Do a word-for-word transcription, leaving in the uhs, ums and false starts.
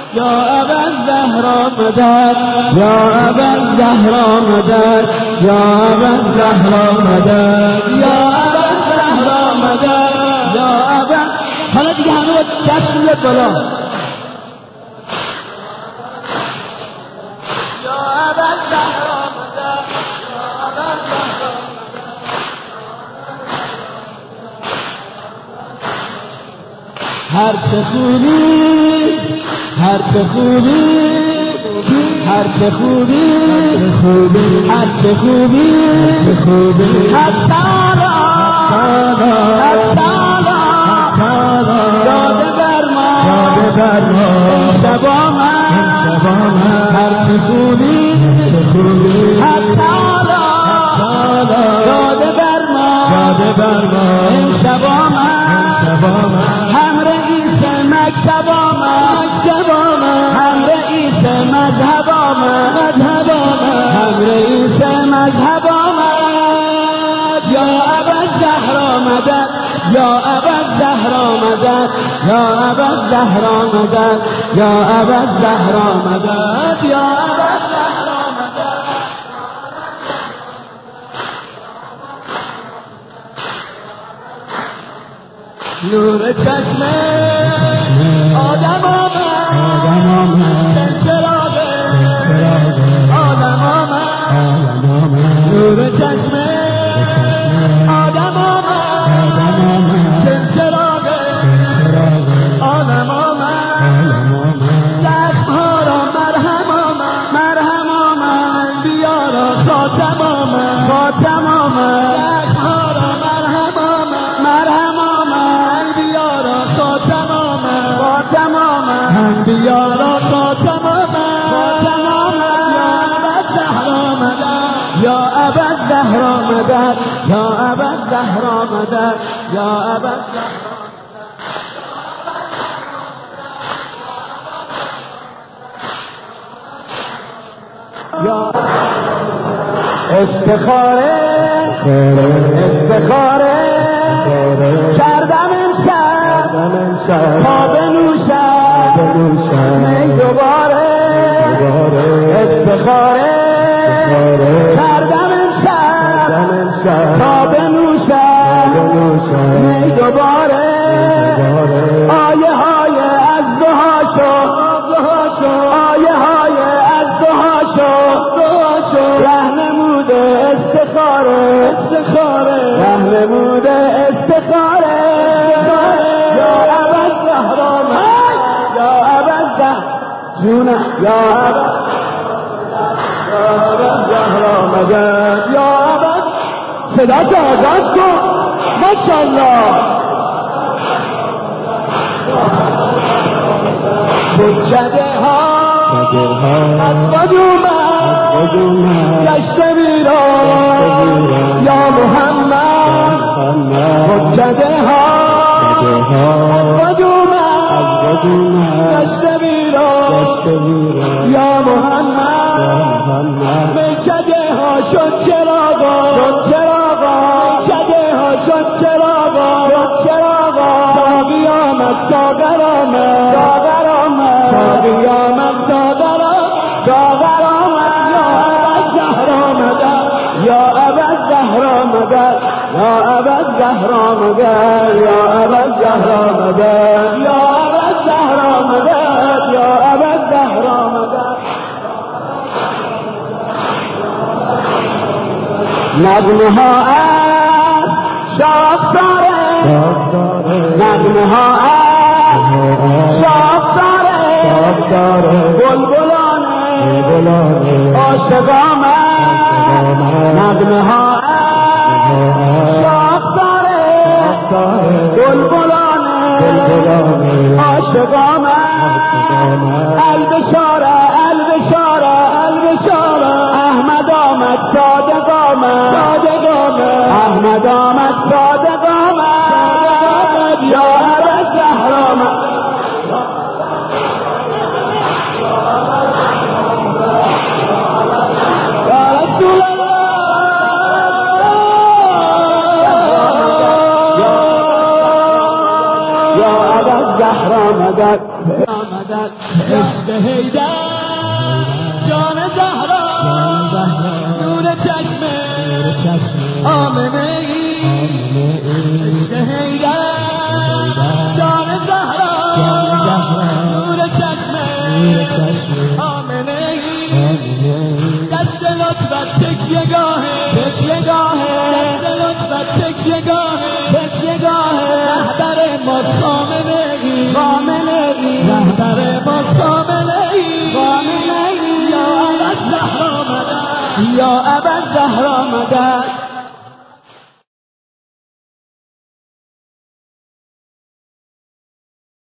یا ابا الزهرا مدد یا ابا الزهرا مدد یا ابا الزهرا مدد یا ابا الزهرا مدد یا ابا. حالا دیگه همه با دست میاد بالا. یا ابا الزهرا مدد یا ابا الزهرا مدد. هر چه خوبی هر چه خوبی هر چه خوبی هر چه خوبی حتالا حتالا داده بر ما شبا من هر چه خوبی حتالا داده بر ما شبا من هم رئیس مکتب آمد هم رئیس مذهب آمد هم رئیس مذهب آمد. یا ابا الزهرا مدد یا ابا الزهرا مدد یا ابا الزهرا مدد یا ابا الزهرا مدد یا ابا الزهرا مدد. نور چشم آدم آمد چراغ آدم آمد نور چشم آدم آمد چراغ آدم آمد زخم ها را مرهم آمد مرهم آمد بیارا خاتم آمد خاتم آمد زخم ها را مرهم آمد مرهم آمد بیارا خاتم آمد خاتم آمد هم بیارا خاتم آمد خاتم آمد. یا ابا الزهرا مدد یا ابا الزهرا مدد یا ابا الزهرا یا استخاره استخاره کردم امشب تا بنوشم می دوباره استخاره کردم امشب تا بنوشم می دوباره آیه های از دهاشو آیه های از دهاشو رهنمود استخاره رهنمود استخاره. یا ابا الزهرا یا ابا الزهرا جونه یا ابا الزهرا مدد یا ابا. صدا که آزاد کن ماشاءالله. سجده ها از قدوم گشت ویران یا محمد سجده ها از قدوم گشت ویران یا محمد میکده ها شد چراغا شد چراغا میکده ها شد چراغا شد چراغا تا قیامت ساغر آمد ساغر آمد تا قیامت ساغر آمد ساغر آمد. یا ابا الزهرا مدد یا ابا الزهرا مدد یا ابا الزهرا مدد یا ابا الزهرا مدد یا ابا الزهرا مدد. نغمه ها از شاخساره نغمه ها از شاخساره بلبلانه عاشق آمد نغمه ها شاخساره بلبلانه عاشق آمد البشاره البشاره البشاره احمد آمد صادق آمد صادق آمد احمد آمد صادق آمد. یا ابا الزهرا یا رسول الله یا ابا الزهرا مدد مدد مدد عشق حیدر جان زهرا نور چشم آمنه ای عشق حیدر جان زهرا نور چشم آمنه ای دست لطفت تکیه‌گاه تکیه‌گاه دست لطفت تکیه‌گاه تکیه‌گاه رهبر ما کامله ای کامله ای رهبر ما کامله ای کامله ای یا ابد زهرا مدد یا ابد زهرا مدد